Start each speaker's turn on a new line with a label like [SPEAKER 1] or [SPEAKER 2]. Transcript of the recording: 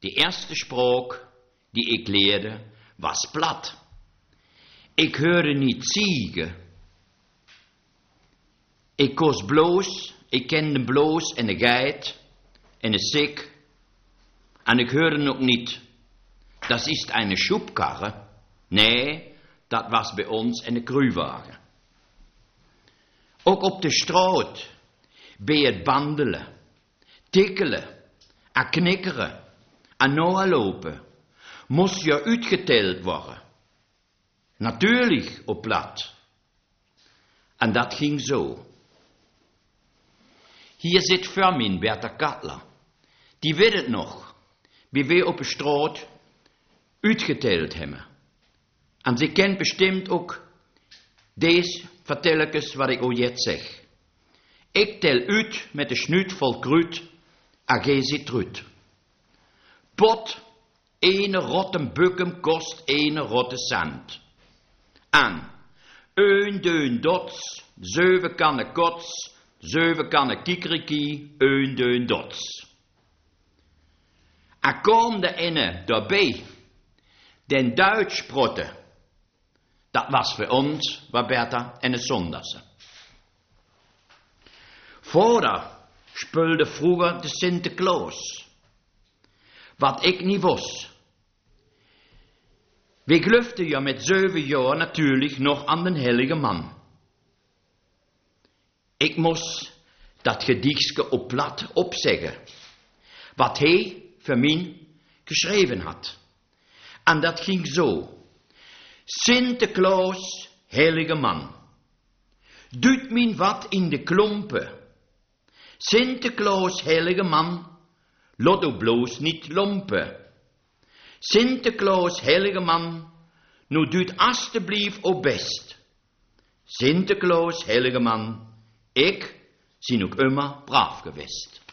[SPEAKER 1] Die erste Spraak die ik leerde was plat. Ik hoorde niet ziegen. Ik koos bloos, ik kende bloos en een geit en een sik. En ik hoorde ook niet, dat is een Schubkarre. Nee, dat was bij ons een kruiwagen. Ook op de straat, bij het bandelen, tikkelen, en knikkeren, en lopen, moest je uitgeteld worden. Natuurlijk op plat. En dat ging zo. Hier zit voor mij Bertha Kattler. Die weet het nog, wie wij op de straat uitgeteld hebben. En ze kent bestimmt ook deze vertelletjes wat ik al jetzt zeg. Ik tel uit met de snuit vol kruid, en gij zit eruit. Pot, ene rotte bukken kost ene rotte cent. En, 1 deun dots, 7 kannen kots, 7 kannen kikeriki, 1 deun dots. En kwam de ene daarbij, den Duits sprotte. Dat was voor ons, Roberta, en het zondags. Vader speelde vroeger de Sinterklaas. Wat ik niet was. We geloofden ja met 7 jaar natuurlijk nog aan den heilige man. Ik moest dat gedichtje op plat opzeggen. Wat hij voor mij geschreven had. En dat ging zo. Sinterklaas, heilige man. Doet min wat in de klompen. Sinterklaas, heilige man. Lot u bloos niet lompen. Sinterklaas, heilige man. Nu doet alstublieft op best. Sinterklaas, heilige man. Ik zie ook immer braaf geweest.